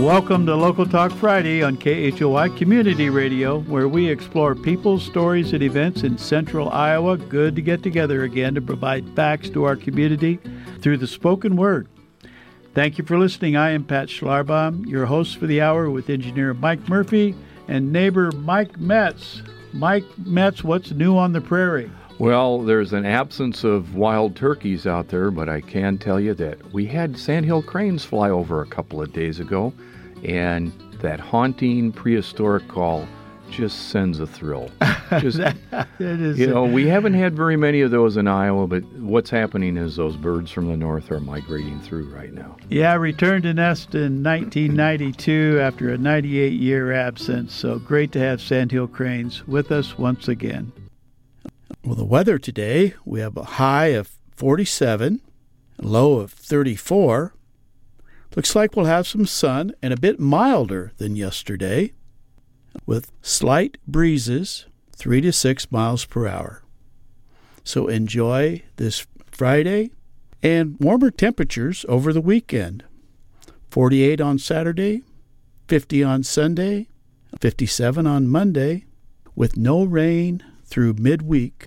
Welcome to Local Talk Friday on KHOI Community Radio, where we explore people, stories, and events in central Iowa. Good to get together again to provide facts to our community through the spoken word. Thank you for listening. I am Pat Schlarbaum, your host for the hour, with engineer Mike Murphy and neighbor Mike Metz. Mike Metz, what's new on the prairie? Well, there's an absence of wild turkeys out there, but I can tell you that we had sandhill cranes fly over a couple of days ago, and that haunting prehistoric call just sends a thrill. Just, we haven't had very many of those in Iowa, but what's happening is those birds from the north are migrating through right now. Yeah, returned to nest in 1992 after a 98-year absence, so great to have sandhill cranes with us once again. Well, the weather today, we have a high of 47, a low of 34. Looks like we'll have some sun and a bit milder than yesterday, with slight breezes, 3 to 6 miles per hour. So enjoy this Friday and warmer temperatures over the weekend. 48 on Saturday, 50 on Sunday, 57 on Monday, with no rain through midweek.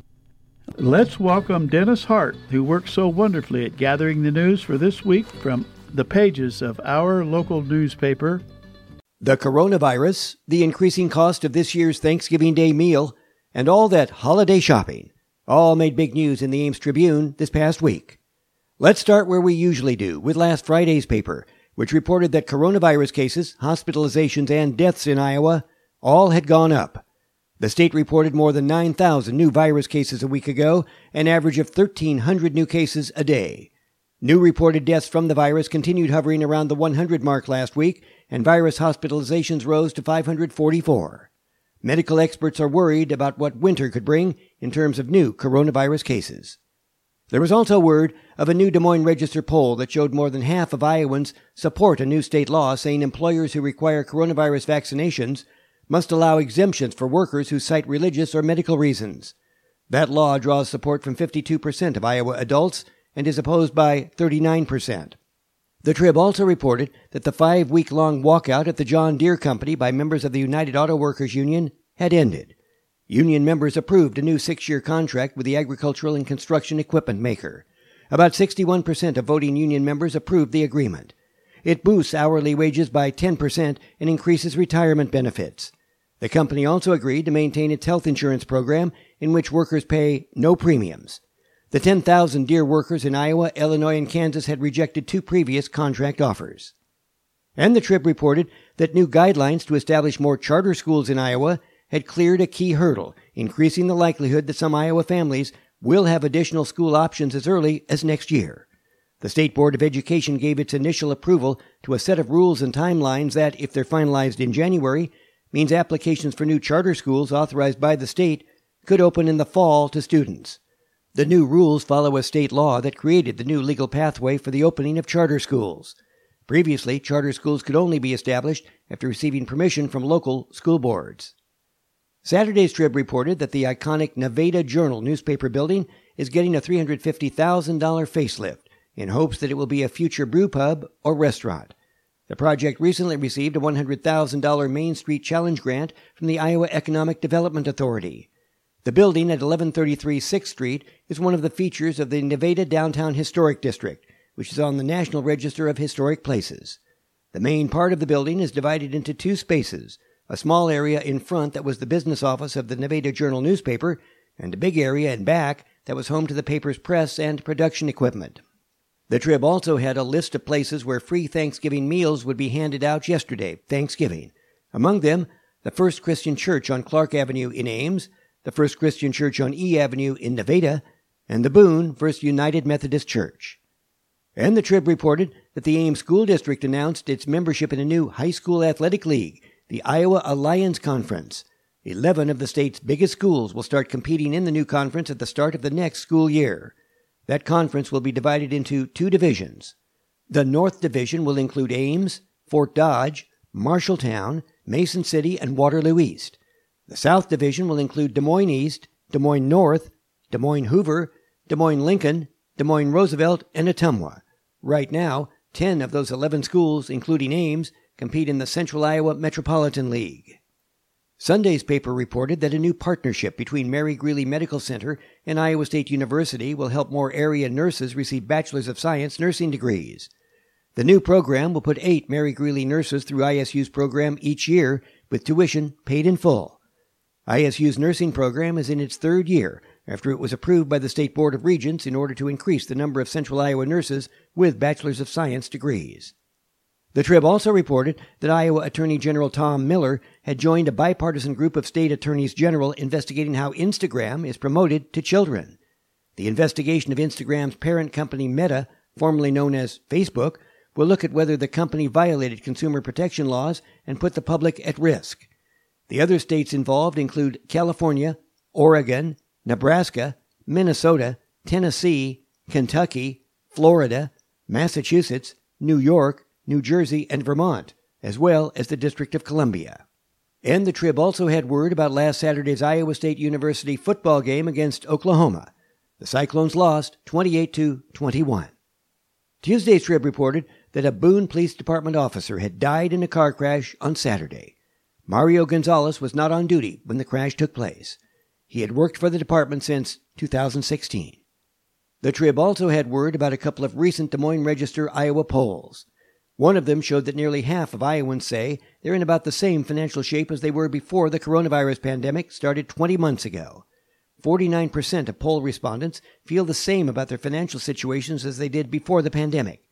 Let's welcome Dennis Hart, who works so wonderfully at gathering the news for this week from the pages of our local newspaper. The coronavirus, the increasing cost of this year's Thanksgiving Day meal, and all that holiday shopping all made big news in the Ames Tribune this past week. Let's start where we usually do, with last Friday's paper, which reported that coronavirus cases, hospitalizations, and deaths in Iowa all had gone up. The state reported more than 9,000 new virus cases a week ago, an average of 1,300 new cases a day. New reported deaths from the virus continued hovering around the 100 mark last week, and virus hospitalizations rose to 544. Medical experts are worried about what winter could bring in terms of new coronavirus cases. There was also word of a new Des Moines Register poll that showed more than half of Iowans support a new state law saying employers who require coronavirus vaccinations must allow exemptions for workers who cite religious or medical reasons. That law draws support from 52% of Iowa adults and is opposed by 39%. The Trib also reported that the 5-week-long walkout at the John Deere Company by members of the United Auto Workers Union had ended. Union members approved a new 6-year contract with the agricultural and construction equipment maker. About 61% of voting union members approved the agreement. It boosts hourly wages by 10% and increases retirement benefits. The company also agreed to maintain its health insurance program in which workers pay no premiums. The 10,000 Deere workers in Iowa, Illinois, and Kansas had rejected 2 previous contract offers. And the Trib reported that new guidelines to establish more charter schools in Iowa had cleared a key hurdle, increasing the likelihood that some Iowa families will have additional school options as early as next year. The State Board of Education gave its initial approval to a set of rules and timelines that, if they're finalized in January, means applications for new charter schools authorized by the state could open in the fall to students. The new rules follow a state law that created the new legal pathway for the opening of charter schools. Previously, charter schools could only be established after receiving permission from local school boards. Saturday's Trib reported that the iconic Nevada Journal newspaper building is getting a $350,000 facelift in hopes that it will be a future brew pub or restaurant. The project recently received a $100,000 Main Street Challenge grant from the Iowa Economic Development Authority. The building at 1133 6th Street is one of the features of the Nevada Downtown Historic District, which is on the National Register of Historic Places. The main part of the building is divided into 2 spaces, a small area in front that was the business office of the Nevada Journal newspaper, and a big area in back that was home to the paper's press and production equipment. The Trib also had a list of places where free Thanksgiving meals would be handed out yesterday, Thanksgiving. Among them, the First Christian Church on Clark Avenue in Ames, the First Christian Church on E Avenue in Nevada, and the Boone First United Methodist Church. And the Trib reported that the Ames School District announced its membership in a new high school athletic league, the Iowa Alliance Conference. 11 of the state's biggest schools will start competing in the new conference at the start of the next school year. That conference will be divided into 2 divisions. The North Division will include Ames, Fort Dodge, Marshalltown, Mason City, and Waterloo East. The South Division will include Des Moines East, Des Moines North, Des Moines Hoover, Des Moines Lincoln, Des Moines Roosevelt, and Ottumwa. Right now, 10 of those 11 schools, including Ames, compete in the Central Iowa Metropolitan League. Sunday's paper reported that a new partnership between Mary Greeley Medical Center and Iowa State University will help more area nurses receive Bachelors of Science nursing degrees. The new program will put 8 Mary Greeley nurses through ISU's program each year, with tuition paid in full. ISU's nursing program is in its 3rd year after it was approved by the State Board of Regents in order to increase the number of Central Iowa nurses with Bachelors of Science degrees. The Trib also reported that Iowa Attorney General Tom Miller had joined a bipartisan group of state attorneys general investigating how Instagram is promoted to children. The investigation of Instagram's parent company Meta, formerly known as Facebook, will look at whether the company violated consumer protection laws and put the public at risk. The other states involved include California, Oregon, Nebraska, Minnesota, Tennessee, Kentucky, Florida, Massachusetts, New York, New Jersey, and Vermont, as well as the District of Columbia. And the Trib also had word about last Saturday's Iowa State University football game against Oklahoma. The Cyclones lost 28-21. Tuesday's Trib reported that a Boone Police Department officer had died in a car crash on Saturday. Mario Gonzalez was not on duty when the crash took place. He had worked for the department since 2016. The Trib also had word about a couple of recent Des Moines Register Iowa polls. One of them showed that nearly half of Iowans say they're in about the same financial shape as they were before the coronavirus pandemic started 20 months ago. 49% of poll respondents feel the same about their financial situations as they did before the pandemic.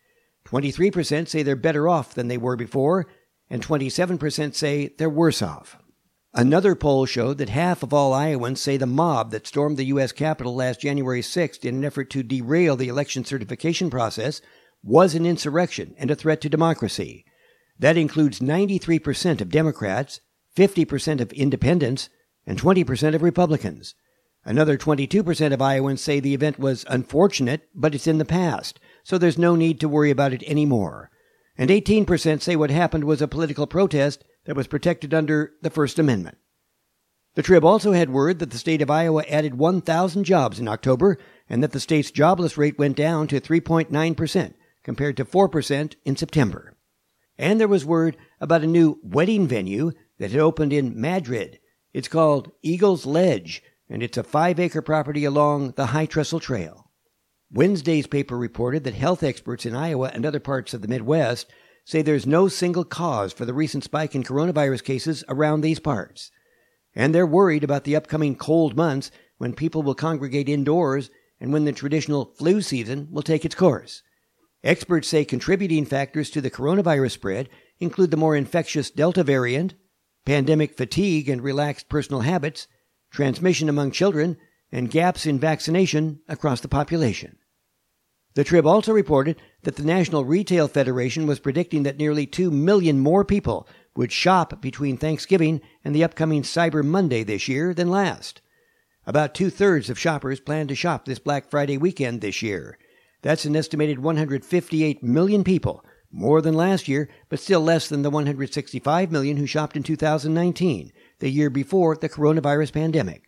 23% say they're better off than they were before, and 27% say they're worse off. Another poll showed that half of all Iowans say the mob that stormed the U.S. Capitol last January 6th in an effort to derail the election certification process was an insurrection and a threat to democracy. That includes 93% of Democrats, 50% of independents, and 20% of Republicans. Another 22% of Iowans say the event was unfortunate, but it's in the past, so there's no need to worry about it anymore. And 18% say what happened was a political protest that was protected under the First Amendment. The Trib also had word that the state of Iowa added 1,000 jobs in October and that the state's jobless rate went down to 3.9%, compared to 4% in September. And there was word about a new wedding venue that had opened in Madrid. It's called Eagles Ledge, and it's a 5-acre property along the High Trestle Trail. Wednesday's paper reported that health experts in Iowa and other parts of the Midwest say there's no single cause for the recent spike in coronavirus cases around these parts. And they're worried about the upcoming cold months when people will congregate indoors and when the traditional flu season will take its course. Experts say contributing factors to the coronavirus spread include the more infectious Delta variant, pandemic fatigue and relaxed personal habits, transmission among children, and gaps in vaccination across the population. The Trib also reported that the National Retail Federation was predicting that nearly 2 million more people would shop between Thanksgiving and the upcoming Cyber Monday this year than last. About 2/3 of shoppers plan to shop this Black Friday weekend this year. That's an estimated 158 million people, more than last year, but still less than the 165 million who shopped in 2019, the year before the coronavirus pandemic.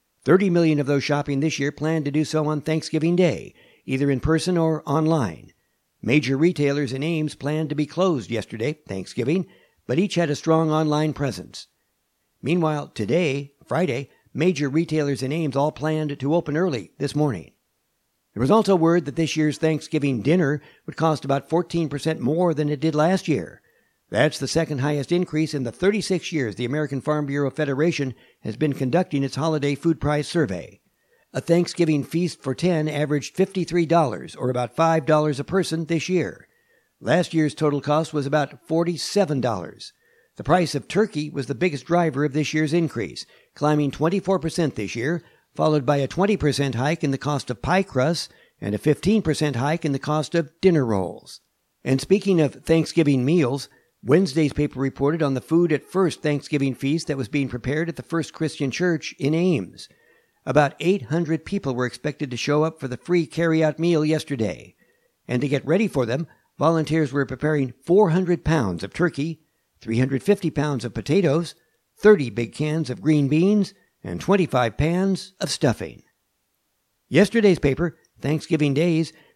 30 million of those shopping this year plan to do so on Thanksgiving Day, either in person or online. Major retailers in Ames planned to be closed yesterday, Thanksgiving, but each had a strong online presence. Meanwhile, today, Friday, major retailers in Ames all planned to open early this morning. There was also word that this year's Thanksgiving dinner would cost about 14% more than it did last year. That's the second highest increase in the 36 years the American Farm Bureau Federation has been conducting its holiday food price survey. A Thanksgiving feast for 10 averaged $53, or about $5 a person this year. Last year's total cost was about $47. The price of turkey was the biggest driver of this year's increase, climbing 24% this year, followed by a 20% hike in the cost of pie crusts and a 15% hike in the cost of dinner rolls. And speaking of Thanksgiving meals, Wednesday's paper reported on the Food at First Thanksgiving feast that was being prepared at the First Christian Church in Ames. About 800 people were expected to show up for the free carry-out meal yesterday. And to get ready for them, volunteers were preparing 400 pounds of turkey, 350 pounds of potatoes, 30 big cans of green beans, and 25 pans of stuffing. Yesterday's paper, Thanksgiving Days,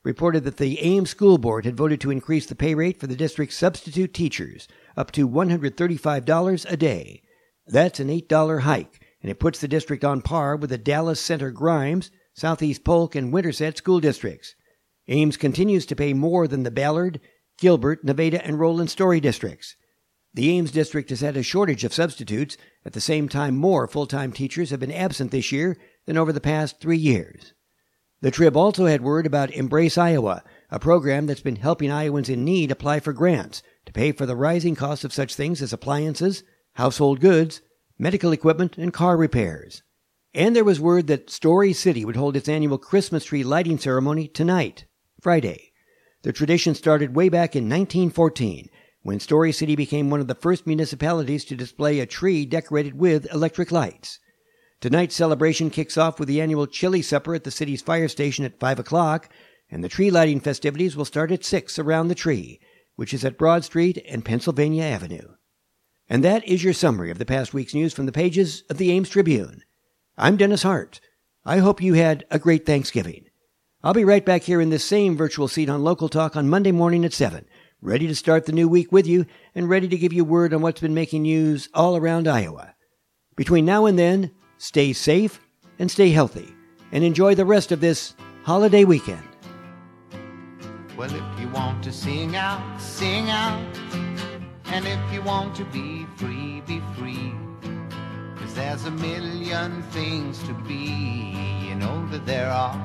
reported that the Ames School Board had voted to increase the pay rate for the district's substitute teachers up to $135 a day. That's an $8 hike, and it puts the district on par with the Dallas Center Grimes, Southeast Polk, and Winterset school districts. Ames continues to pay more than the Ballard, Gilbert, Nevada, and Roland Story districts. The Ames district has had a shortage of substitutes. At the same time, more full-time teachers have been absent this year than over the past 3 years. The Trib also had word about Embrace Iowa, a program that's been helping Iowans in need apply for grants to pay for the rising costs of such things as appliances, household goods, medical equipment, and car repairs. And there was word that Story City would hold its annual Christmas tree lighting ceremony tonight, Friday. The tradition started way back in 1914, when Story City became one of the first municipalities to display a tree decorated with electric lights. Tonight's celebration kicks off with the annual chili supper at the city's fire station at 5 o'clock, and the tree lighting festivities will start at 6 around the tree, which is at Broad Street and Pennsylvania Avenue. And that is your summary of the past week's news from the pages of the Ames Tribune. I'm Dennis Hart. I hope you had a great Thanksgiving. I'll be right back here in this same virtual seat on Local Talk on Monday morning at 7, ready to start the new week with you and ready to give you word on what's been making news all around Iowa. Between now and then, stay safe and stay healthy and enjoy the rest of this holiday weekend. Well, if you want to sing out, sing out. And if you want to be free, be free. 'Cause there's a million things to be, you know that there are.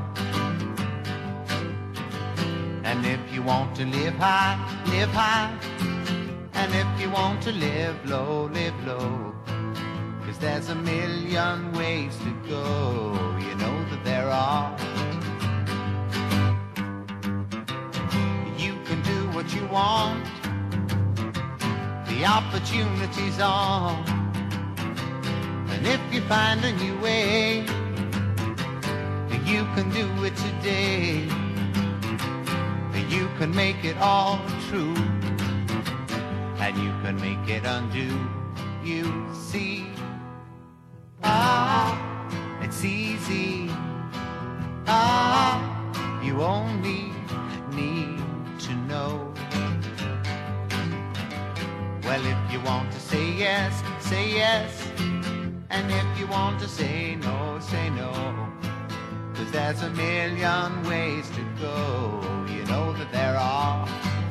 And if you want to live high, live high. And if you want to live low, live low. 'Cause there's a million ways to go, you know that there are. You can do what you want, the opportunity's on. And if you find a new way, you can do it today. You can make it all true, and you can make it undo. You see, it's easy. You only need to know. Well, if you want to say yes, say yes. And if you want to say no, say no. 'Cause there's a million ways to go, you know that there are.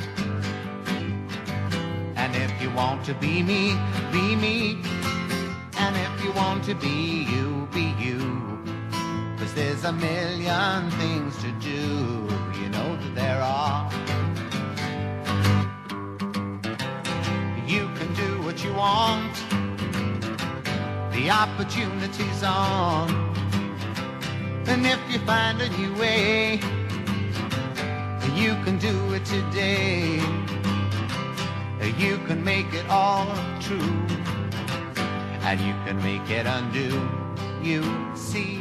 And if you want to be me, be me. And if you want to be you, be you. 'Cause there's a million things to do, you know that there are. You can do what you want, the opportunity's on. And if you find a new way, you can do it today. You can make it all true, and you can make it undo. You see,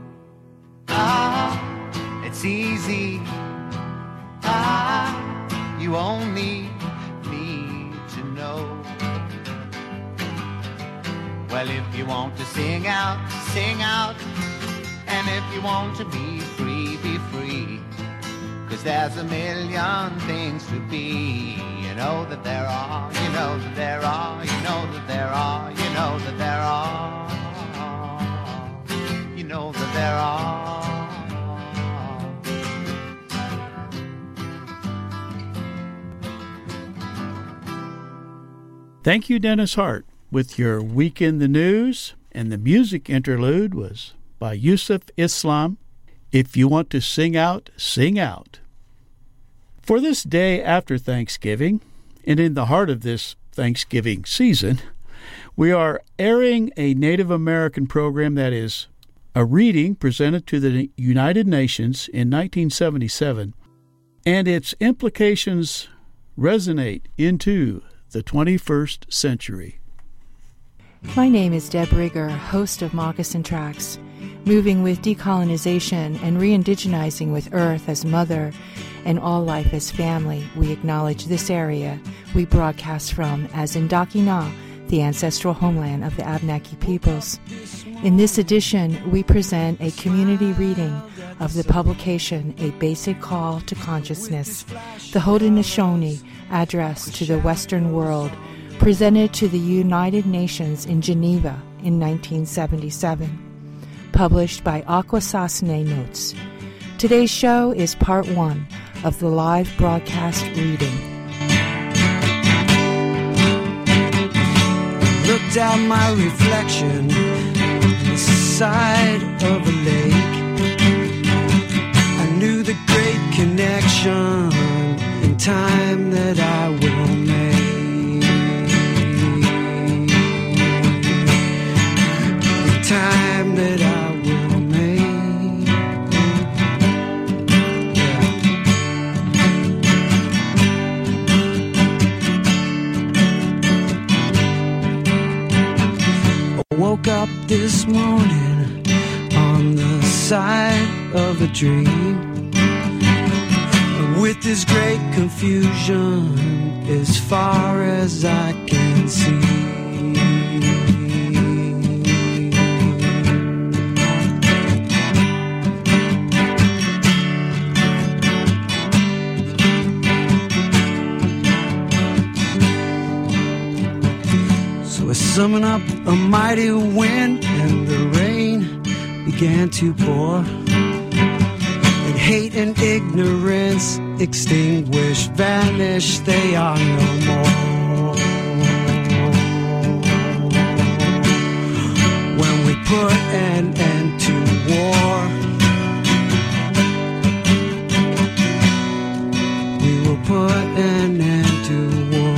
it's easy. You only need to know. Well, if you want to sing out, sing out. And if you want to be free, be free. 'Cause there's a million things to be, you know that there are, you know that there are, you know that there are, you know that there are, you know that there are. Thank you, Dennis Hart, with your Week in the News, and the music interlude was by Yusuf Islam. If you want to sing out, sing out. For this day after Thanksgiving, and in the heart of this Thanksgiving season, we are airing a Native American program that is a reading presented to the United Nations in 1977, and its implications resonate into the 21st century. My name is Deb Rigger, host of Moccasin Tracks. Moving with decolonization and re-indigenizing with Earth as mother and all life as family, we acknowledge this area we broadcast from as Indakina, the ancestral homeland of the Abnaki peoples. In this edition, we present a community reading of the publication A Basic Call to Consciousness, the Haudenosaunee Address to the Western World, presented to the United Nations in Geneva in 1977, published by Akwesasne Notes. Today's show is part one of the live broadcast reading. Looked at my reflection on the side of a lake. I knew the great connection in time that I will make. The time that I will make. I woke up this morning on the side of a dream, with this great confusion as far as I can see. So I summoned up a mighty wind and the rain began to pour. Hate and ignorance extinguished, vanished, they are no more. When we put an end to war, we will put an end to war.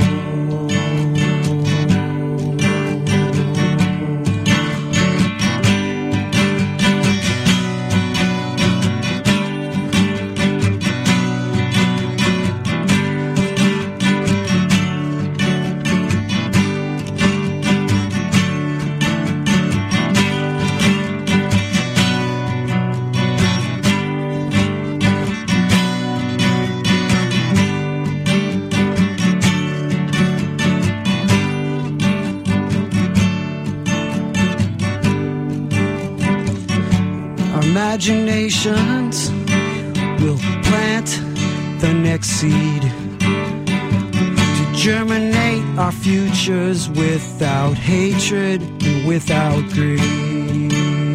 Imaginations will plant the next seed to germinate our futures without hatred and without greed.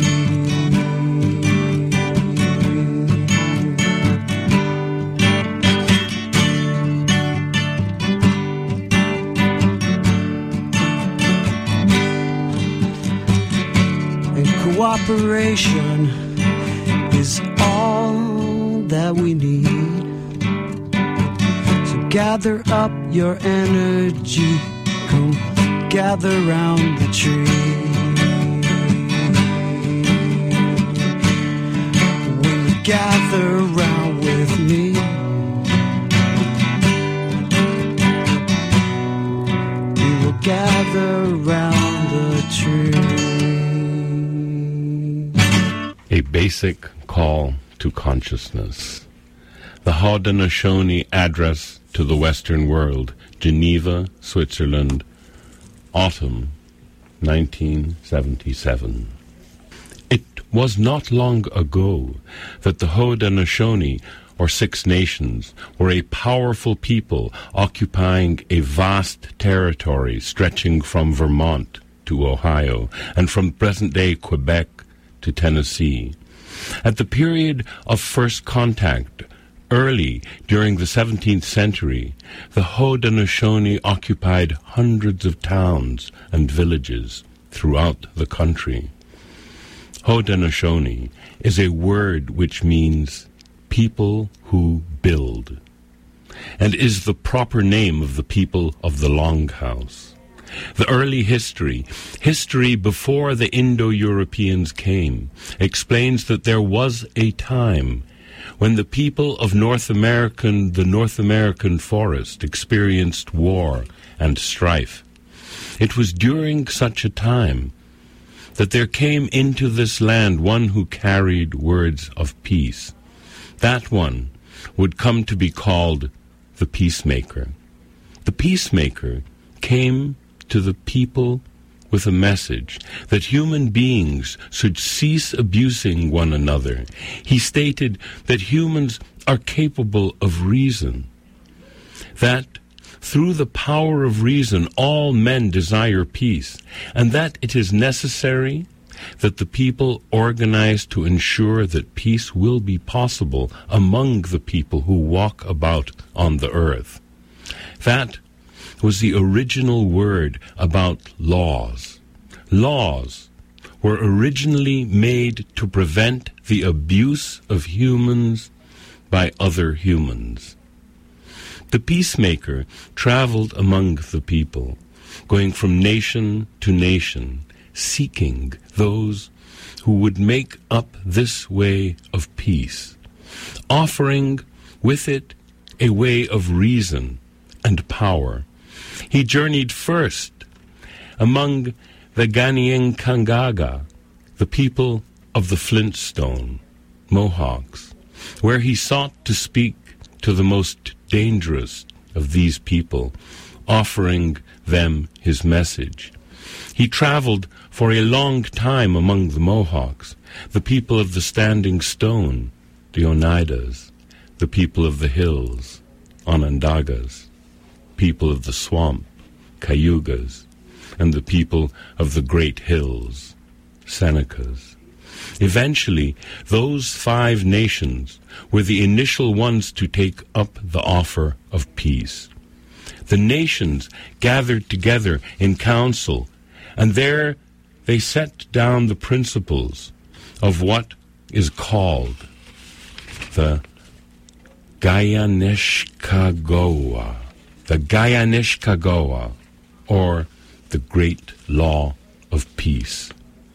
And cooperation is all that we need. So gather up your energy, come gather round the tree. When you gather round with me, we will gather round the tree. A Basic Call to Consciousness. The Haudenosaunee Address to the Western World, Geneva, Switzerland, autumn 1977. It was not long ago that the Haudenosaunee, or Six Nations, were a powerful people occupying a vast territory stretching from Vermont to Ohio and from present-day Quebec to Tennessee. At the period of first contact, early during the 17th century, the Haudenosaunee occupied hundreds of towns and villages throughout the country. Haudenosaunee is a word which means people who build, and is the proper name of the people of the Longhouse. The early history before the Indo-Europeans came, explains that there was a time when the people of the North American forest experienced war and strife. It was during such a time that there came into this land one who carried words of peace. That one would come to be called the peacemaker. The peacemaker came to the people with a message that human beings should cease abusing one another. He stated that humans are capable of reason, that through the power of reason all men desire peace, and that it is necessary that the people organize to ensure that peace will be possible among the people who walk about on the earth. That was the original word about laws. Laws were originally made to prevent the abuse of humans by other humans. The peacemaker traveled among the people, going from nation to nation, seeking those who would make up this way of peace, offering with it a way of reason and power. He journeyed first among the Kanien'kehá:ka, the people of the Flintstone, Mohawks, where he sought to speak to the most dangerous of these people, offering them his message. He traveled for a long time among the Mohawks, the people of the Standing Stone, the Oneidas, the people of the hills, Onondagas, people of the swamp, Cayugas, and the people of the great hills, Senecas. Eventually, those 5 nations were the initial ones to take up the offer of peace. The nations gathered together in council, and there they set down the principles of what is called the Kanien'kehá:ka, or the Great Law of Peace.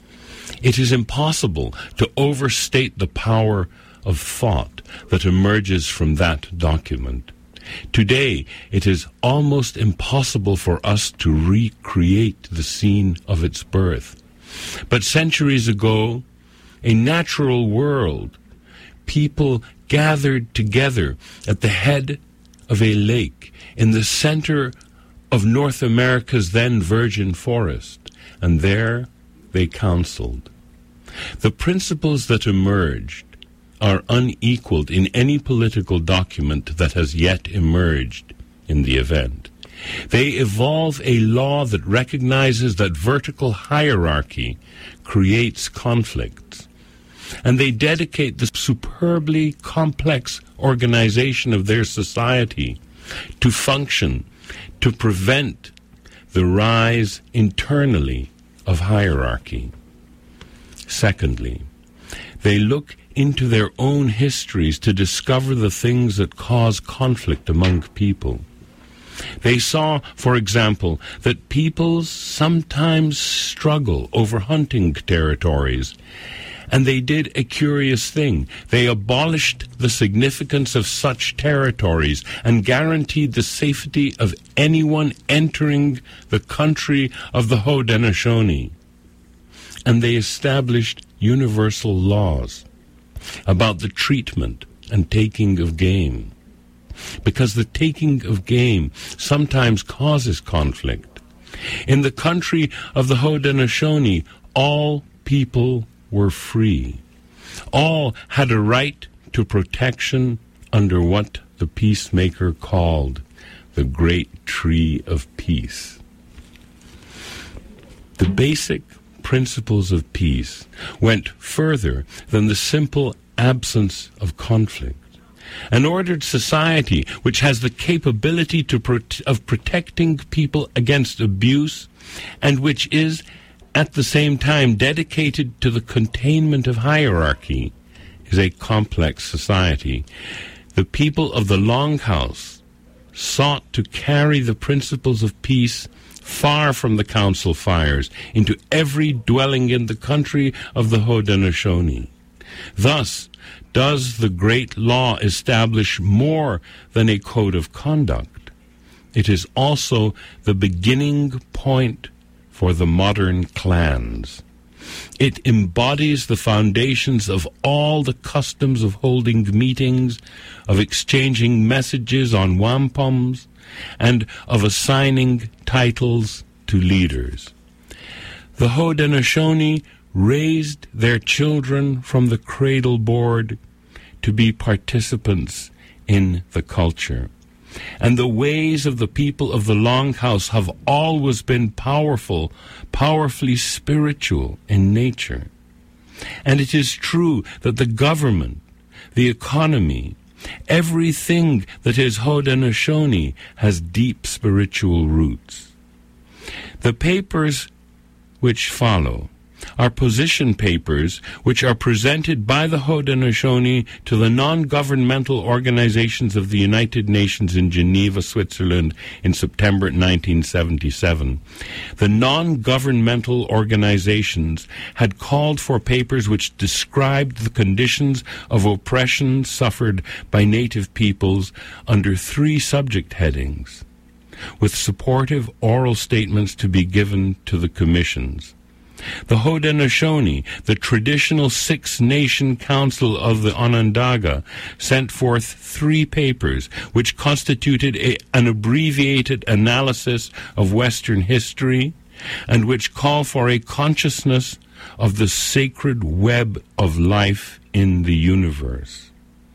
It is impossible to overstate the power of thought that emerges from that document. Today, it is almost impossible for us to recreate the scene of its birth. But centuries ago, a natural world, people gathered together at the head of a lake in the center of North America's then virgin forest, and there they counseled. The principles that emerged are unequaled in any political document that has yet emerged in the event. They evolve a law that recognizes that vertical hierarchy creates conflicts, and they dedicate the superbly complex organization of their society to function to prevent the rise internally of hierarchy. Secondly, they look into their own histories to discover the things that cause conflict among people. They saw, for example, that peoples sometimes struggle over hunting territories, and they did a curious thing. They abolished the significance of such territories and guaranteed the safety of anyone entering the country of the Haudenosaunee. And they established universal laws about the treatment and taking of game, because the taking of game sometimes causes conflict. In the country of the Haudenosaunee, all people were free. All had a right to protection under what the peacemaker called the Great Tree of Peace. The basic principles of peace went further than the simple absence of conflict. An ordered society which has the capability of protecting people against abuse, and which is at the same time dedicated to the containment of hierarchy, is a complex society. The people of the Longhouse sought to carry the principles of peace far from the council fires into every dwelling in the country of the Haudenosaunee. Thus, does the great law establish more than a code of conduct? It is also the beginning point for the modern clans. It embodies the foundations of all the customs of holding meetings, of exchanging messages on wampums, and of assigning titles to leaders. The Haudenosaunee raised their children from the cradle board to be participants in the culture. And the ways of the people of the Longhouse have always been powerfully spiritual in nature. And it is true that the government, the economy, everything that is Haudenosaunee has deep spiritual roots. The papers which follow are position papers which are presented by the Haudenosaunee to the non-governmental organizations of the United Nations in Geneva, Switzerland in September 1977. The non-governmental organizations had called for papers which described the conditions of oppression suffered by native peoples under 3 subject headings, with supportive oral statements to be given to the commissions. The Haudenosaunee, the traditional Six-Nation Council of the Onondaga, sent forth 3 papers which constituted an abbreviated analysis of Western history and which call for a consciousness of the sacred web of life in the universe.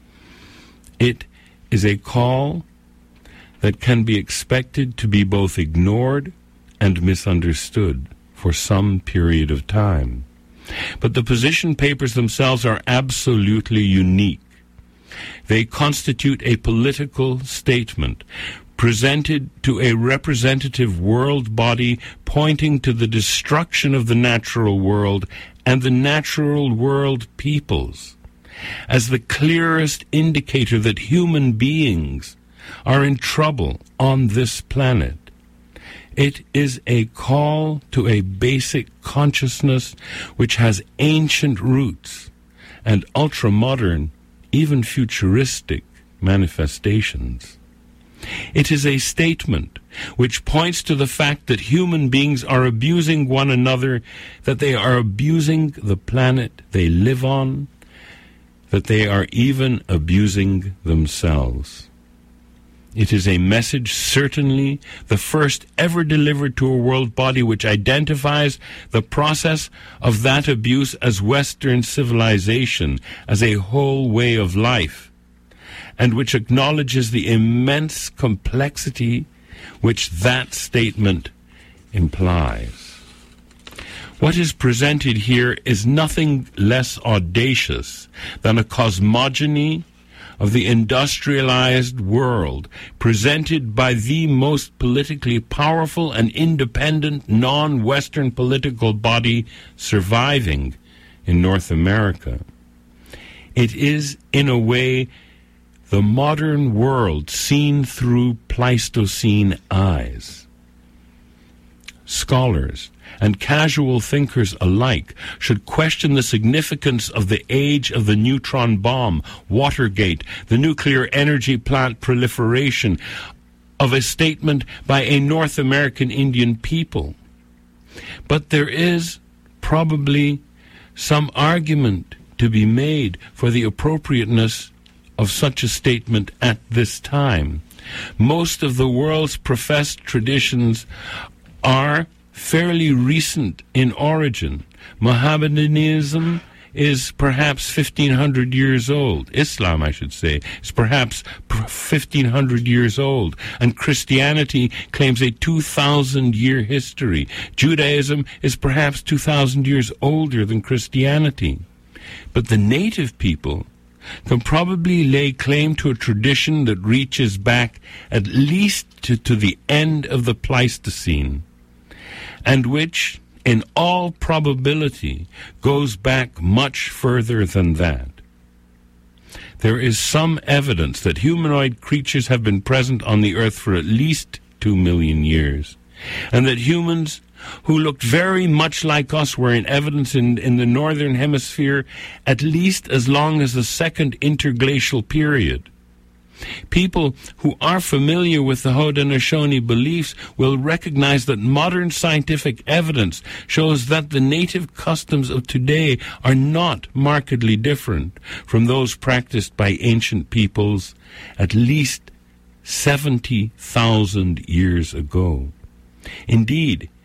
It is a call that can be expected to be both ignored and misunderstood for some period of time. But the position papers themselves are absolutely unique. They constitute a political statement presented to a representative world body pointing to the destruction of the natural world and the natural world peoples as the clearest indicator that human beings are in trouble on this planet. It is a call to a basic consciousness which has ancient roots and ultra-modern, even futuristic manifestations. It is a statement which points to the fact that human beings are abusing one another, that they are abusing the planet they live on, that they are even abusing themselves. It is a message, certainly the first ever delivered to a world body, which identifies the process of that abuse as Western civilization, as a whole way of life, and which acknowledges the immense complexity which that statement implies. What is presented here is nothing less audacious than a cosmogony of the industrialized world, presented by the most politically powerful and independent non-Western political body surviving in North America. It is, in a way, the modern world seen through Pleistocene eyes. Scholars and casual thinkers alike should question the significance of the age of the neutron bomb, Watergate, the nuclear energy plant proliferation, of a statement by a North American Indian people. But there is probably some argument to be made for the appropriateness of such a statement at this time. Most of the world's professed traditions are fairly recent in origin. Mohammedanism is perhaps 1,500 years old. Islam, I should say, is perhaps 1,500 years old. And Christianity claims a 2,000-year history. Judaism is perhaps 2,000 years older than Christianity. But the native people can probably lay claim to a tradition that reaches back at least to the end of the Pleistocene, and which, in all probability, goes back much further than that. There is some evidence that humanoid creatures have been present on the earth for at least 2 million years, and that humans who looked very much like us were in evidence in the northern hemisphere at least as long as the second interglacial period. People who are familiar with the Haudenosaunee beliefs will recognize that modern scientific evidence shows that the native customs of today are not markedly different from those practiced by ancient peoples at least 70,000 years ago. Indeed,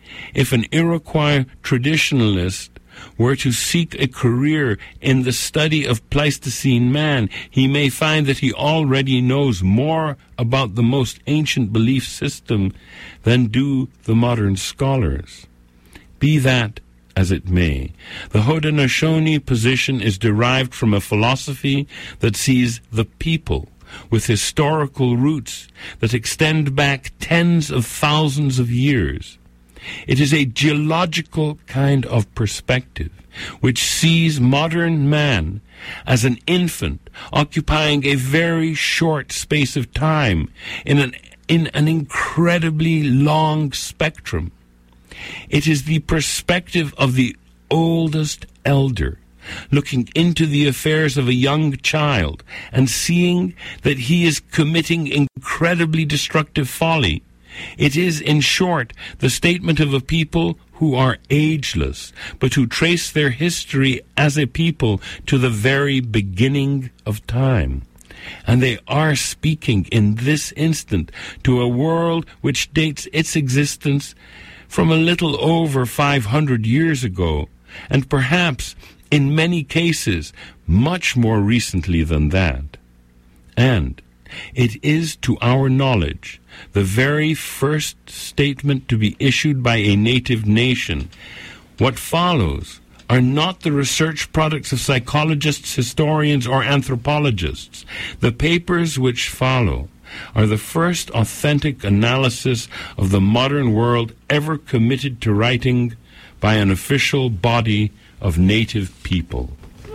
if an Iroquois traditionalist were to seek a career in the study of Pleistocene man, he may find that he already knows more about the most ancient belief system than do the modern scholars. Be that as it may, the Haudenosaunee position is derived from a philosophy that sees the people with historical roots that extend back tens of thousands of years. It is a geological kind of perspective which sees modern man as an infant occupying a very short space of time in an incredibly long spectrum. It is the perspective of the oldest elder looking into the affairs of a young child and seeing that he is committing incredibly destructive folly. It is, in short, the statement of a people who are ageless, but who trace their history as a people to the very beginning of time. And they are speaking in this instant to a world which dates its existence from a little over 500 years ago, and perhaps, in many cases, much more recently than that. And it is, to our knowledge, the very first statement to be issued by a native nation. What follows are not the research products of psychologists, historians, or anthropologists. The papers which follow are the first authentic analysis of the modern world ever committed to writing by an official body of native people.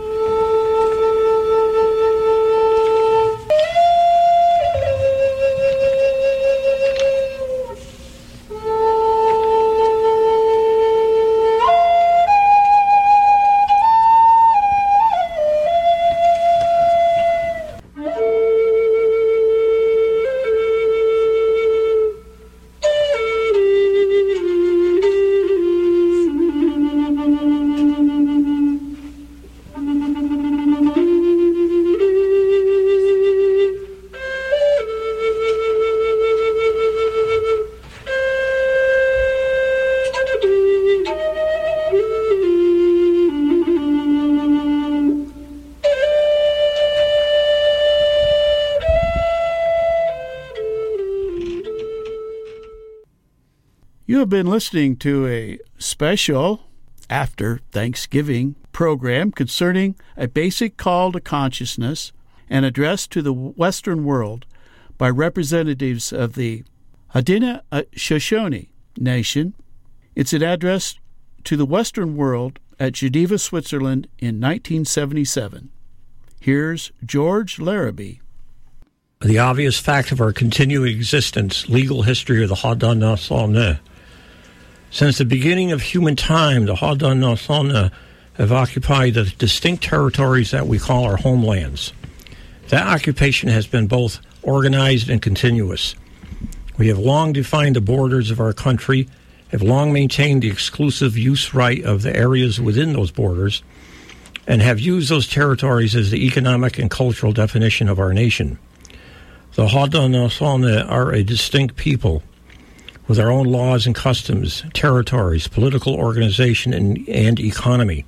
You have been listening to a special after Thanksgiving program concerning a basic call to consciousness and addressed to the Western world by representatives of the Haudenosaunee Nation. It's an address to the Western world at Geneva, Switzerland in 1977. Here's George Larrabee. The obvious fact of our continuing existence, legal history of the Haudenosaunee. Since the beginning of human time, the Haudenosaunee have occupied the distinct territories that we call our homelands. That occupation has been both organized and continuous. We have long defined the borders of our country, have long maintained the exclusive use right of the areas within those borders, and have used those territories as the economic and cultural definition of our nation. The Haudenosaunee are a distinct people with our own laws and customs, territories, political organization, and economy.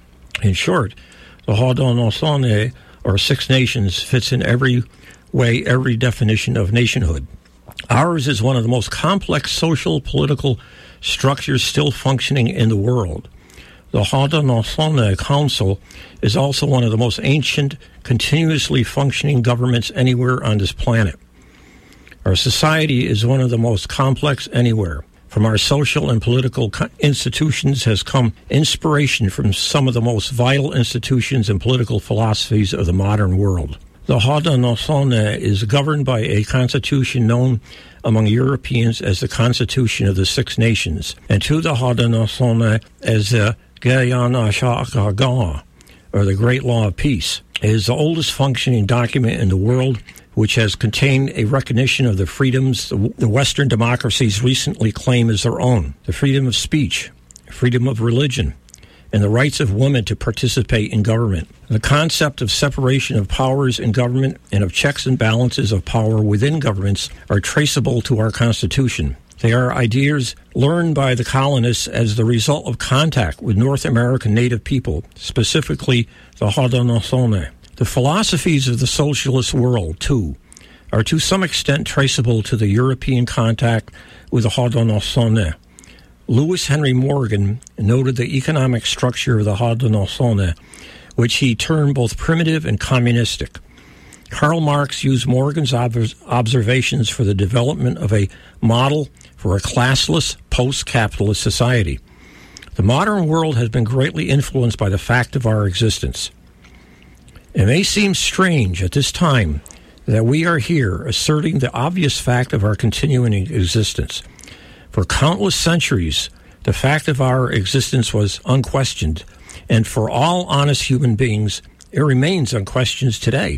In short, the Haudenosaunee, or Six Nations, fits in every way, every definition of nationhood. Ours is one of the most complex social, political structures still functioning in the world. The Haudenosaunee Council is also one of the most ancient, continuously functioning governments anywhere on this planet. Our society is one of the most complex anywhere. From our social and political institutions has come inspiration from some of the most vital institutions and political philosophies of the modern world. The Haudenosaunee is governed by a constitution known among Europeans as the Constitution of the Six Nations, and to the Haudenosaunee as the Gayanashakaga, or the Great Law of Peace. It is the oldest functioning document in the world, which has contained a recognition of the freedoms the Western democracies recently claim as their own: the freedom of speech, freedom of religion, and the rights of women to participate in government. The concept of separation of powers in government and of checks and balances of power within governments are traceable to our Constitution. They are ideas learned by the colonists as the result of contact with North American native people, specifically the Haudenosaunee. The philosophies of the socialist world, too, are to some extent traceable to the European contact with the Haudenosaunee. Lewis Henry Morgan noted the economic structure of the Haudenosaunee, which he termed both primitive and communistic. Karl Marx used Morgan's observations for the development of a model for a classless, post-capitalist society. The modern world has been greatly influenced by the fact of our existence. It may seem strange at this time that we are here asserting the obvious fact of our continuing existence. For countless centuries, the fact of our existence was unquestioned, and for all honest human beings, it remains unquestioned today.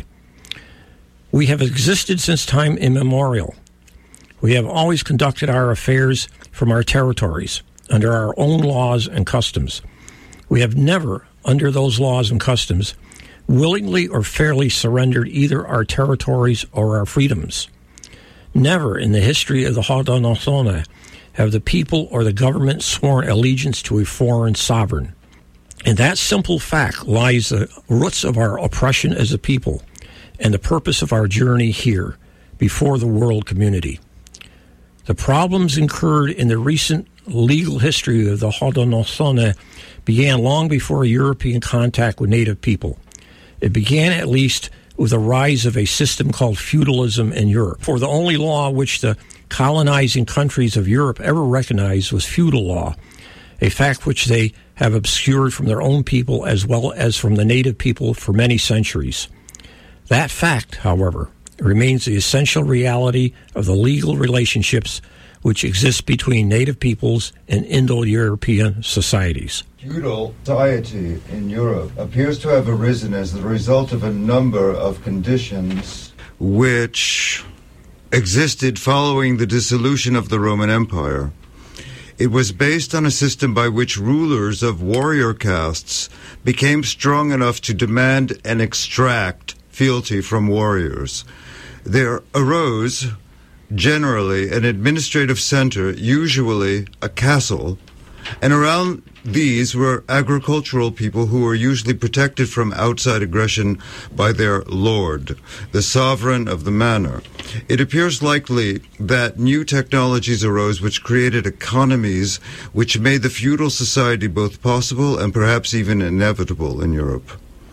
We have existed since time immemorial. We have always conducted our affairs from our territories, under our own laws and customs. We have never, under those laws and customs, willingly or fairly surrendered either our territories or our freedoms. Never in the history of the Haudenosaunee have the people or the government sworn allegiance to a foreign sovereign. In that simple fact lies the roots of our oppression as a people and the purpose of our journey here before the world community. The problems incurred in the recent legal history of the Haudenosaunee began long before European contact with native people. It began, at least, with the rise of a system called feudalism in Europe. For the only law which the colonizing countries of Europe ever recognized was feudal law, a fact which they have obscured from their own people as well as from the native people for many centuries. That fact, however, remains the essential reality of the legal relationships which exist between native peoples and Indo-European societies. Feudal society in Europe appears to have arisen as the result of a number of conditions which existed following the dissolution of the Roman Empire. It was based on a system by which rulers of warrior castes became strong enough to demand and extract fealty from warriors. There arose, generally, an administrative center, usually a castle, and around these were agricultural people who were usually protected from outside aggression by their lord, the sovereign of the manor. It appears likely that new technologies arose which created economies which made the feudal society both possible and perhaps even inevitable in Europe.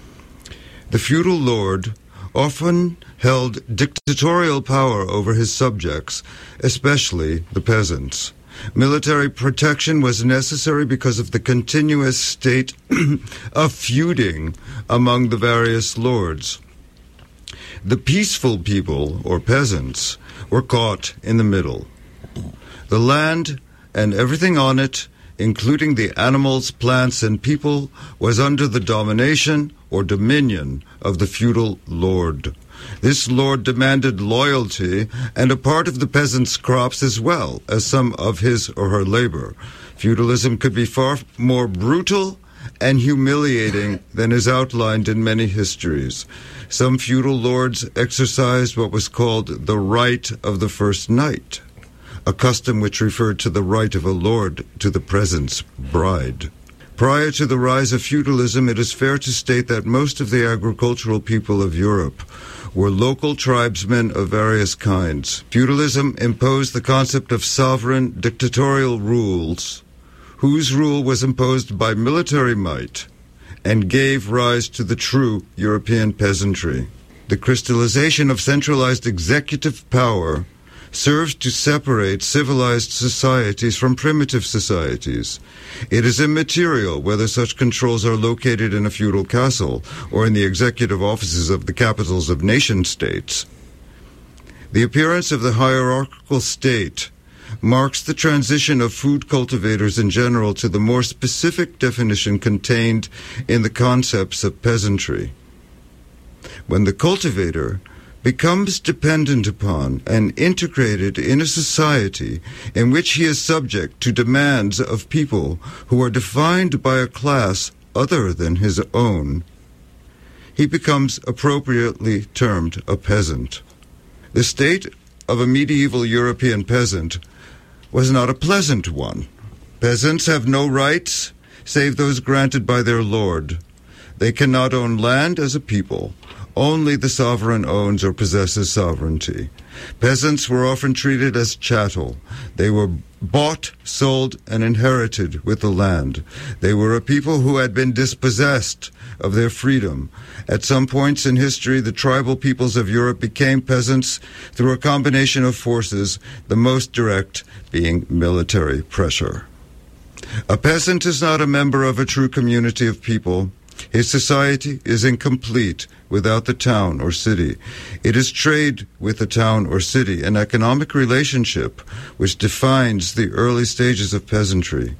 The feudal lord often held dictatorial power over his subjects, especially the peasants. Military protection was necessary because of the continuous state of feuding among the various lords. The peaceful people, or peasants, were caught in the middle. The land and everything on it, including the animals, plants, and people, was under the domination or dominion of the feudal lord. This lord demanded loyalty and a part of the peasant's crops as well as some of his or her labor. Feudalism could be far more brutal and humiliating than is outlined in many histories. Some feudal lords exercised what was called the right of the first night, a custom which referred to the right of a lord to the peasant's bride. Prior to the rise of feudalism, it is fair to state that most of the agricultural people of Europe were local tribesmen of various kinds. Feudalism imposed the concept of sovereign dictatorial rules, whose rule was imposed by military might and gave rise to the true European peasantry. The crystallization of centralized executive power serves to separate civilized societies from primitive societies. It is immaterial whether such controls are located in a feudal castle or in the executive offices of the capitals of nation-states. The appearance of the hierarchical state marks the transition of food cultivators in general to the more specific definition contained in the concepts of peasantry. When the cultivator becomes dependent upon and integrated in a society in which he is subject to demands of people who are defined by a class other than his own, he becomes appropriately termed a peasant. The state of a medieval European peasant was not a pleasant one. Peasants have no rights save those granted by their lord. They cannot own land as a people. Only the sovereign owns or possesses sovereignty. Peasants were often treated as chattel. They were bought, sold, and inherited with the land. They were a people who had been dispossessed of their freedom. At some points in history, the tribal peoples of Europe became peasants through a combination of forces, the most direct being military pressure. A peasant is not a member of a true community of people. His society is incomplete without the town or city. It is trade with the town or city, an economic relationship which defines the early stages of peasantry.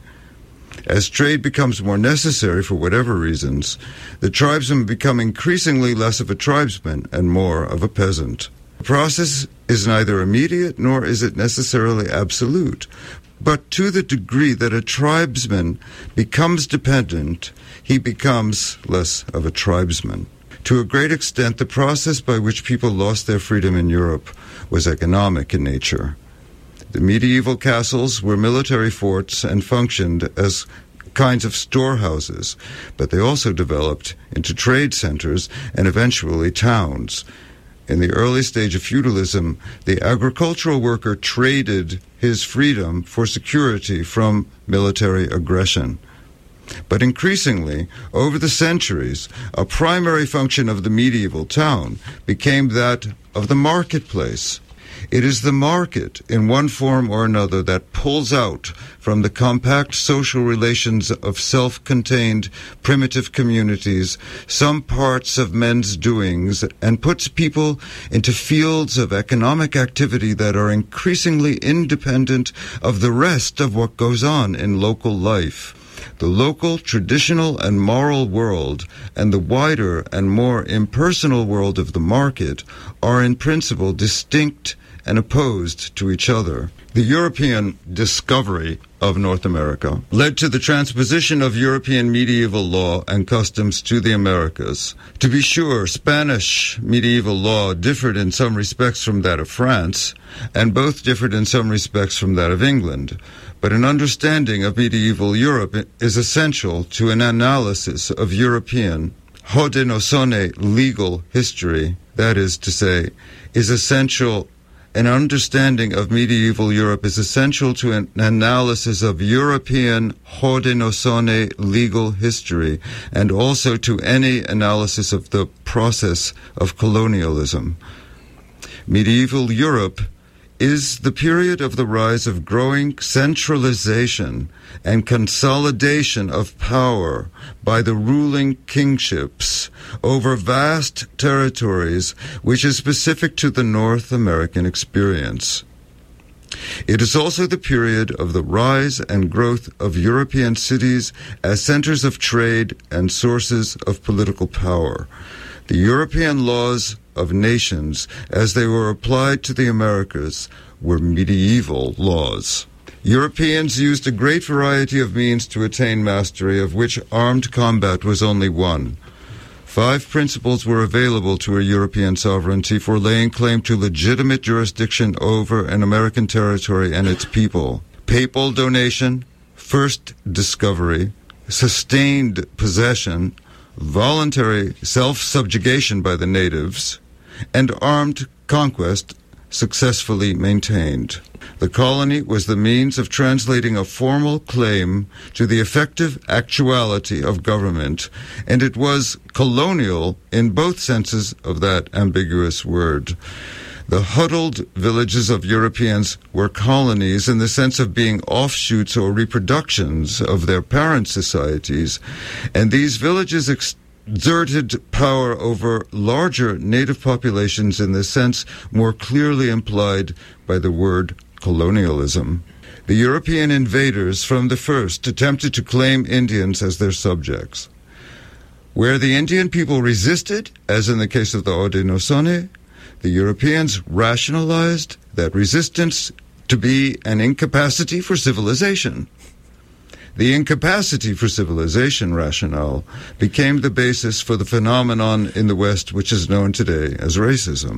As trade becomes more necessary for whatever reasons, the tribesman become increasingly less of a tribesman and more of a peasant. The process is neither immediate nor is it necessarily absolute, but to the degree that a tribesman becomes dependent, he becomes less of a tribesman. To a great extent, the process by which people lost their freedom in Europe was economic in nature. The medieval castles were military forts and functioned as kinds of storehouses, but they also developed into trade centers and eventually towns. In the early stage of feudalism, the agricultural worker traded his freedom for security from military aggression. But increasingly, over the centuries, a primary function of the medieval town became that of the marketplace. It is the market, in one form or another, that pulls out from the compact social relations of self-contained primitive communities some parts of men's doings and puts people into fields of economic activity that are increasingly independent of the rest of what goes on in local life. The local, traditional, and moral world and the wider and more impersonal world of the market are in principle distinct and opposed to each other. The European discovery of North America led to the transposition of European medieval law and customs to the Americas. To be sure, Spanish medieval law differed in some respects from that of France, and both differed in some respects from that of England. But an understanding of medieval Europe is essential to an analysis of European Haudenosaunee legal history. That is to say, is essential. An understanding of medieval Europe is essential to an analysis of European Haudenosaunee legal history and also to any analysis of the process of colonialism. Medieval Europe is the period of the rise of growing centralization and consolidation of power by the ruling kingships over vast territories, which is specific to the North American experience. It is also the period of the rise and growth of European cities as centers of trade and sources of political power. The European laws of nations, as they were applied to the Americas, were medieval laws. Europeans used a great variety of means to attain mastery, of which armed combat was only one. 5 principles were available to a European sovereignty for laying claim to legitimate jurisdiction over an American territory and its people: papal donation, first discovery, sustained possession, voluntary self-subjugation by the natives, and armed conquest successfully maintained. The colony was the means of translating a formal claim to the effective actuality of government, and it was colonial in both senses of that ambiguous word. The huddled villages of Europeans were colonies in the sense of being offshoots or reproductions of their parent societies, and these villages exerted power over larger native populations in the sense more clearly implied by the word colonialism. The European invaders from the first attempted to claim Indians as their subjects. Where the Indian people resisted, as in the case of the Haudenosaunee, the Europeans rationalized that resistance to be an incapacity for civilization. The incapacity for civilization rationale became the basis for the phenomenon in the West which is known today as racism.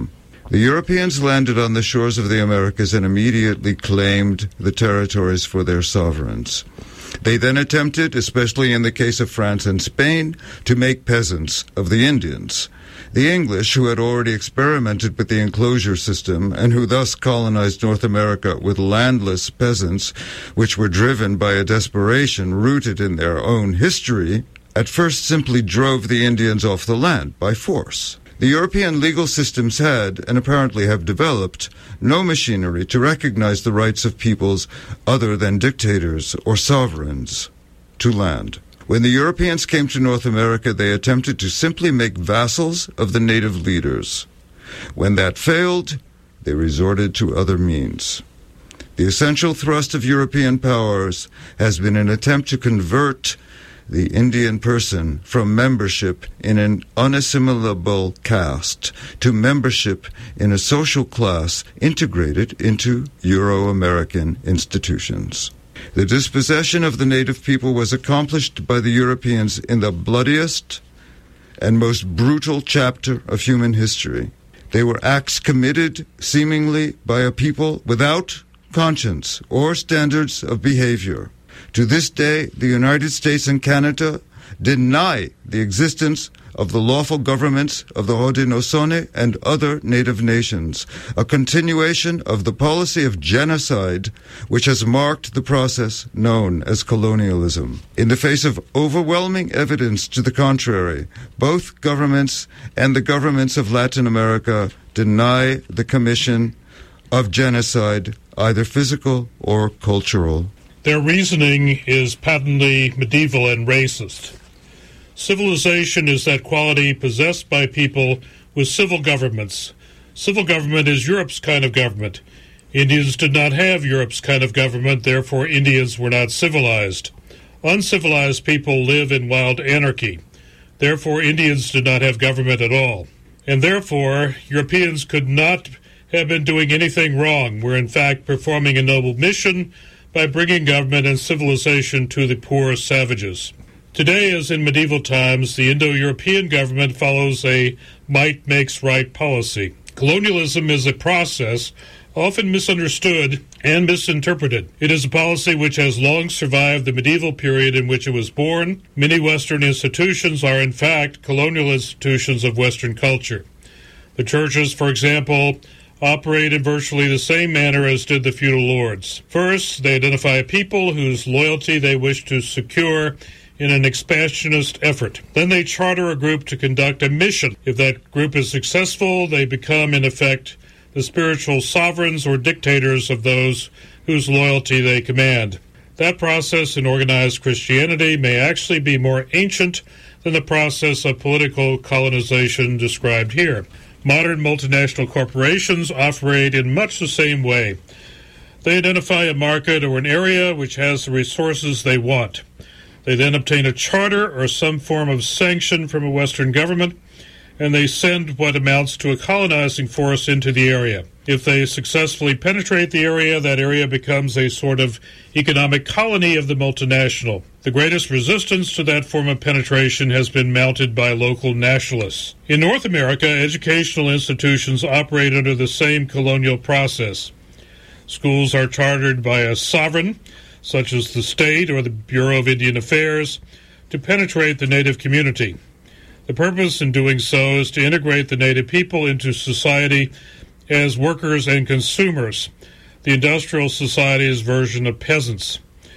The Europeans landed on the shores of the Americas and immediately claimed the territories for their sovereigns. They then attempted, especially in the case of France and Spain, to make peasants of the Indians. The English, who had already experimented with the enclosure system and who thus colonized North America with landless peasants, which were driven by a desperation rooted in their own history, at first simply drove the Indians off the land by force. The European legal systems had, and apparently have developed, no machinery to recognize the rights of peoples other than dictators or sovereigns to land. When the Europeans came to North America, they attempted to simply make vassals of the native leaders. When that failed, they resorted to other means. The essential thrust of European powers has been an attempt to convert the Indian person from membership in an unassimilable caste to membership in a social class integrated into Euro-American institutions. The dispossession of the native people was accomplished by the Europeans in the bloodiest and most brutal chapter of human history. They were acts committed seemingly by a people without conscience or standards of behavior. To this day, the United States and Canada deny the existence of the lawful governments of the Haudenosaunee and other native nations, a continuation of the policy of genocide which has marked the process known as colonialism. In the face of overwhelming evidence to the contrary, both governments and the governments of Latin America deny the commission of genocide, either physical or cultural. Their reasoning is patently medieval and racist. Civilization is that quality possessed by people with civil governments. Civil government is Europe's kind of government. Indians did not have Europe's kind of government, therefore Indians were not civilized. Uncivilized people live in wild anarchy. Therefore Indians did not have government at all. And therefore Europeans could not have been doing anything wrong, were in fact performing a noble mission by bringing government and civilization to the poor savages. Today, as in medieval times, the Indo-European government follows a might makes right policy. Colonialism is a process often misunderstood and misinterpreted. It is a policy which has long survived the medieval period in which it was born. Many Western institutions are, in fact, colonial institutions of Western culture. The churches, for example, operate in virtually the same manner as did the feudal lords. First, they identify a people whose loyalty they wish to secure in an expansionist effort. Then they charter a group to conduct a mission. If that group is successful, they become, in effect, the spiritual sovereigns or dictators of those whose loyalty they command. That process in organized Christianity may actually be more ancient than the process of political colonization described here. Modern multinational corporations operate in much the same way. They identify a market or an area which has the resources they want. They then obtain a charter or some form of sanction from a Western government, and they send what amounts to a colonizing force into the area. If they successfully penetrate the area, that area becomes a sort of economic colony of the multinational. The greatest resistance to that form of penetration has been mounted by local nationalists. In North America, educational institutions operate under the same colonial process. Schools are chartered by a sovereign, such as the state or the Bureau of Indian Affairs, to penetrate the native community. The purpose in doing so is to integrate the native people into society as workers and consumers, the industrial society's version of peasants.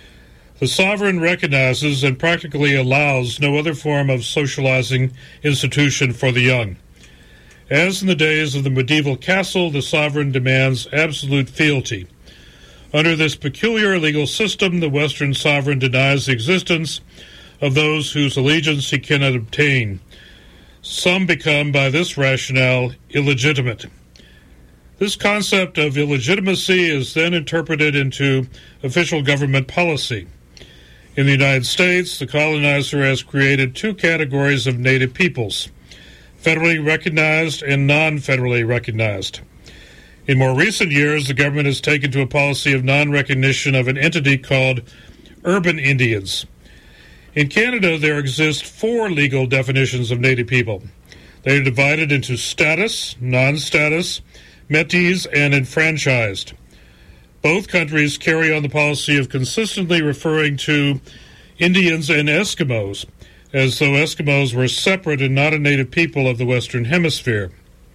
The sovereign recognizes and practically allows no other form of socializing institution for the young. As in the days of the medieval castle, the sovereign demands absolute fealty. Under this peculiar legal system, the Western sovereign denies the existence of those whose allegiance he cannot obtain. Some become, by this rationale, illegitimate. This concept of illegitimacy is then interpreted into official government policy. In the United States, the colonizer has created two categories of native peoples, federally recognized and non-federally recognized. In more recent years, the government has taken to a policy of non-recognition of an entity called urban Indians. In Canada, there exist 4 legal definitions of native people. They are divided into status, non-status, Métis, and enfranchised. Both countries carry on the policy of consistently referring to Indians and Eskimos as though Eskimos were separate and not a native people of the Western Hemisphere.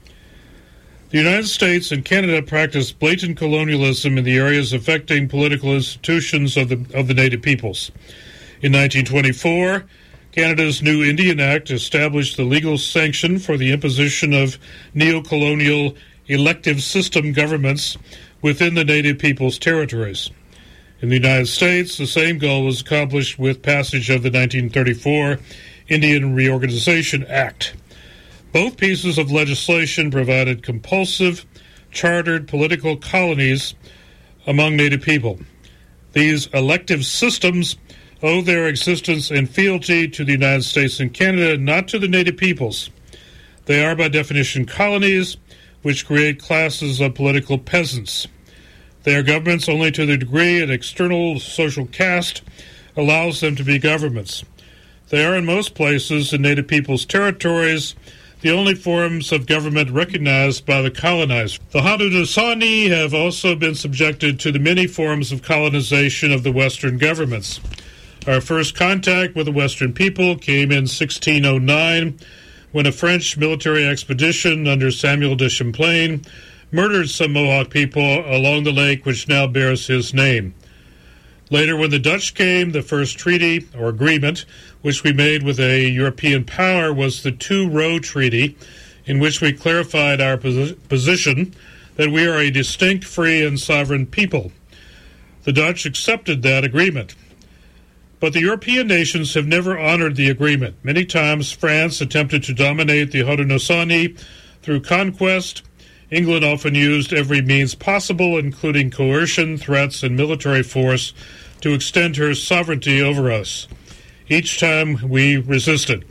The United States and Canada practice blatant colonialism in the areas affecting political institutions of the native peoples. In 1924, Canada's new Indian Act established the legal sanction for the imposition of neo-colonial elective system governments within the native peoples' territories. In the United States, the same goal was accomplished with passage of the 1934 Indian Reorganization Act. Both pieces of legislation provided compulsive, chartered political colonies among native people. These elective systems owe their existence and fealty to the United States and Canada, not to the native peoples. They are by definition colonies, which create classes of political peasants. They are governments only to the degree an external social caste allows them to be governments. They are in most places in native peoples' territories the only forms of government recognized by the colonized. The Haudenosaunee have also been subjected to the many forms of colonization of the Western governments. Our first contact with the Western people came in 1609, when a French military expedition under Samuel de Champlain murdered some Mohawk people along the lake which now bears his name. Later, when the Dutch came, the first treaty, or agreement, which we made with a European power was the Two-Row Treaty, in which we clarified our position that we are a distinct, free, and sovereign people. The Dutch accepted that agreement. But the European nations have never honored the agreement. Many times France attempted to dominate the Haudenosaunee through conquest. England often used every means possible, including coercion, threats, and military force, to extend her sovereignty over us. Each time we resisted.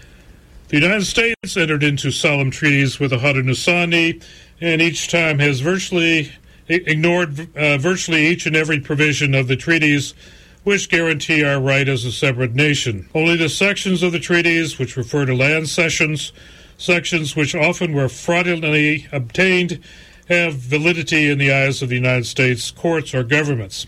The United States entered into solemn treaties with the Haudenosaunee, and each time has virtually ignored virtually each and every provision of the treaties which guarantee our right as a separate nation. Only the sections of the treaties which refer to land cessions, sections which often were fraudulently obtained, have validity in the eyes of the United States courts or governments.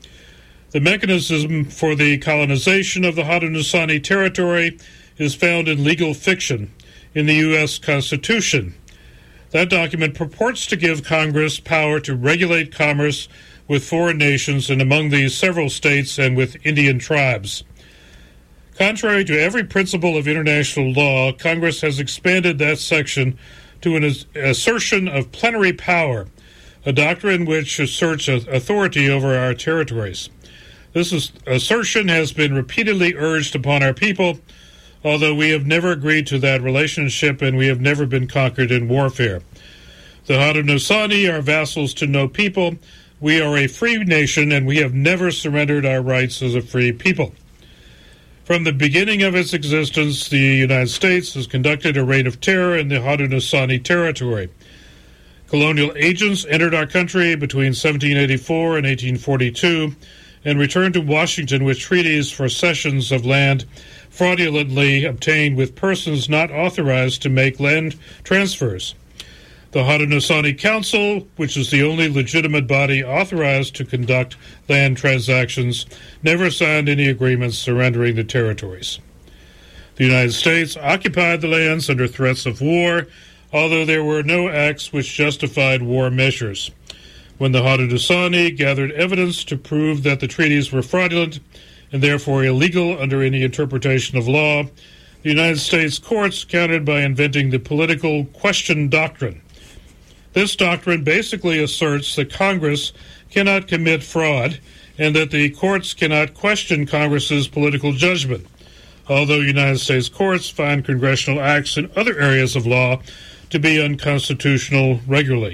The mechanism for the colonization of the Haudenosaunee territory is found in legal fiction in the U.S. Constitution. That document purports to give Congress power to regulate commerce with foreign nations and among these several states and with Indian tribes. Contrary to every principle of international law, Congress has expanded that section to an assertion of plenary power, a doctrine which asserts authority over our territories. This assertion has been repeatedly urged upon our people, although we have never agreed to that relationship and we have never been conquered in warfare. The Haudenosaunee are vassals to no people. We are a free nation, and we have never surrendered our rights as a free people. From the beginning of its existence, the United States has conducted a reign of terror in the Haudenosaunee territory. Colonial agents entered our country between 1784 and 1842 and returned to Washington with treaties for cessions of land fraudulently obtained with persons not authorized to make land transfers. The Haudenosaunee Council, which is the only legitimate body authorized to conduct land transactions, never signed any agreements surrendering the territories. The United States occupied the lands under threats of war, although there were no acts which justified war measures. When the Haudenosaunee gathered evidence to prove that the treaties were fraudulent and therefore illegal under any interpretation of law, the United States courts countered by inventing the political question doctrine. This doctrine basically asserts that Congress cannot commit fraud and that the courts cannot question Congress's political judgment, although United States courts find congressional acts in other areas of law to be unconstitutional regularly.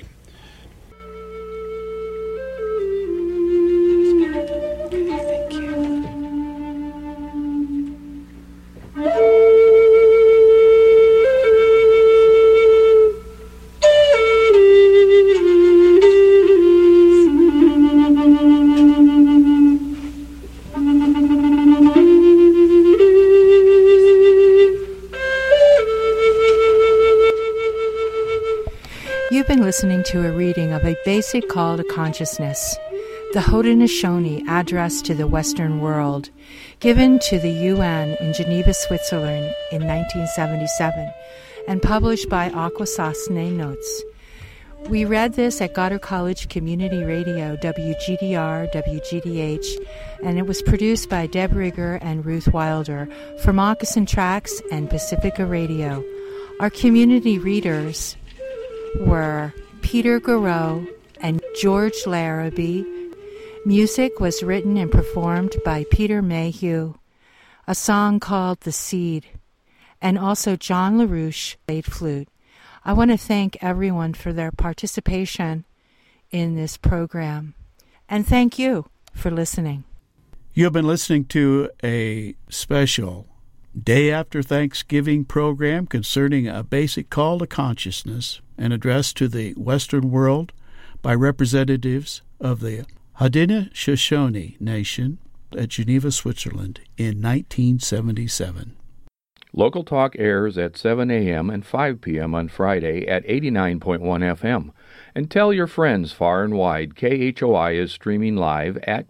listening to a reading of A Basic Call to Consciousness, the Haudenosaunee Address to the Western World, given to the UN in Geneva, Switzerland in 1977, and published by Akwesasne Notes. We read this at Goddard College Community Radio, WGDR, WGDH, and it was produced by Deb Rigger and Ruth Wilder for Moccasin Tracks and Pacifica Radio. Our community readers were Peter Garreau and George Larrabee. Music was written and performed by Peter Mayhew. A song called The Seed, and also John LaRouche played flute. I want to thank everyone for their participation in this program. And thank you for listening. You have been listening to a special Day After Thanksgiving program concerning a basic call to consciousness and addressed to the Western world by representatives of the Haudenosaunee Nation at Geneva, Switzerland in 1977. Local Talk airs at 7 a.m. and 5 p.m. on Friday at 89.1 FM. And tell your friends far and wide KHOI is streaming live at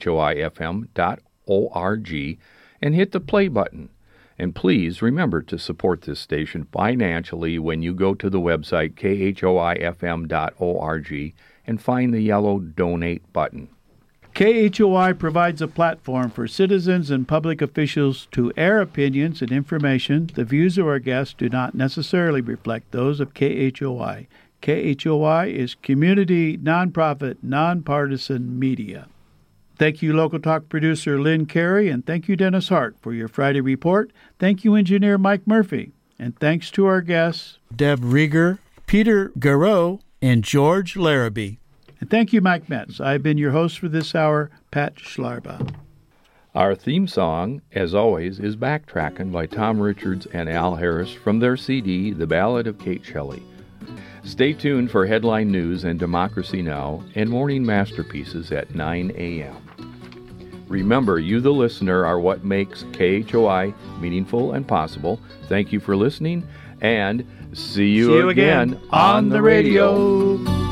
khoifm.org and hit the play button. And please remember to support this station financially when you go to the website khoifm.org and find the yellow Donate button. KHOI provides a platform for citizens and public officials to air opinions and information. The views of our guests do not necessarily reflect those of KHOI. KHOI is community, nonprofit, nonpartisan media. Thank you, Local Talk producer Lynn Carey, and thank you, Dennis Hart, for your Friday report. Thank you, engineer Mike Murphy. And thanks to our guests, Deb Rigger, Peter Garreau, and George Larrabee. And thank you, Mike Metz. I've been your host for this hour, Pat Schlarba. Our theme song, as always, is Backtrackin' by Tom Richards and Al Harris from their CD, The Ballad of Kate Shelley. Stay tuned for headline news and Democracy Now! And morning masterpieces at 9 a.m. Remember, you the listener are what makes KHOI meaningful and possible. Thank you for listening, and see you again on the radio.